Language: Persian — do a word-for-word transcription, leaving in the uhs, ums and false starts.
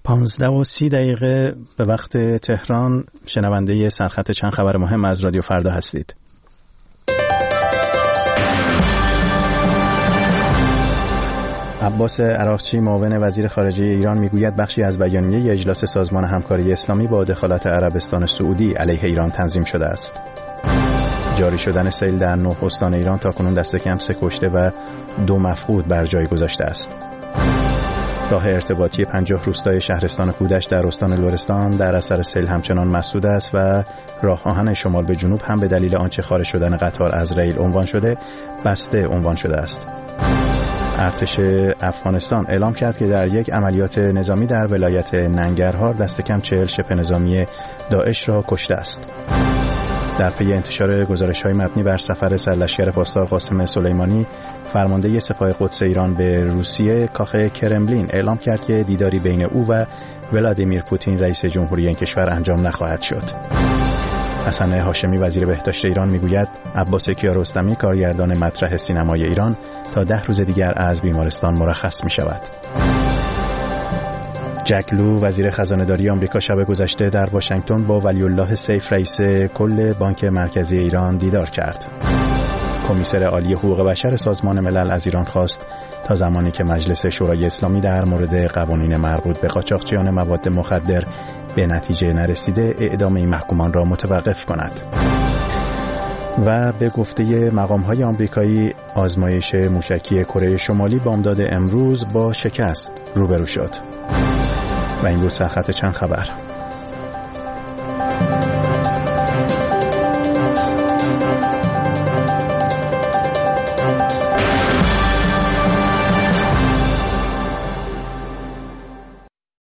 پانزده و سی دقیقه به وقت تهران، شنونده سرخط چند خبر مهم از رادیو فردا هستید. عباس عراقچی معاون وزیر خارجه ایران میگوید بخشی از بیانیه اجلاس سازمان همکاری اسلامی با دخالت عربستان سعودی علیه ایران تنظیم شده است. جاری شدن سیل در نه استان ایران تاکنون دست کم سه کشته و دو مفقود بر جای گذاشته است. راه ارتباطی پنجاه روستای شهرستان کودش در استان لرستان در اثر سیل همچنان مسدود است و راه آهن شمال به جنوب هم به دلیل آنچه خارج شدن قطار از ریل عنوان شده بسته عنوان شده است. ارتش افغانستان اعلام کرد که در یک عملیات نظامی در ولایت ننگرهار دست کم چهل شبه نظامی داعش را کشته است. در پی انتشار گزارش‌های مبنی بر سفر سرلشکر پاسدار قاسم سلیمانی، فرمانده سپاه قدس ایران به روسیه، کاخ کرملین اعلام کرد که دیداری بین او و ولادیمیر پوتین رئیس جمهوری این کشور انجام نخواهد شد. حسن هاشمی وزیر بهداشت ایران میگوید عباس کیارستمی کارگردان مطرح سینمای ایران تا ده روز دیگر از بیمارستان مرخص می شود. جک لو وزیر خزانه‌داری آمریکا شب گذشته در واشنگتن با ولی الله سیف رئیس کل بانک مرکزی ایران دیدار کرد. کمیسر عالی حقوق بشر سازمان ملل از ایران خواست تا زمانی که مجلس شورای اسلامی در مورد قوانین مربوط به قاچاقچیان مواد مخدر به نتیجه نرسیده اعدام این محکومان را متوقف کند. و به گفته مقام‌های آمریکایی آزمایش موشکی کره شمالی بامداد امروز با شکست روبرو شد. و این بود سرخط چند خبر.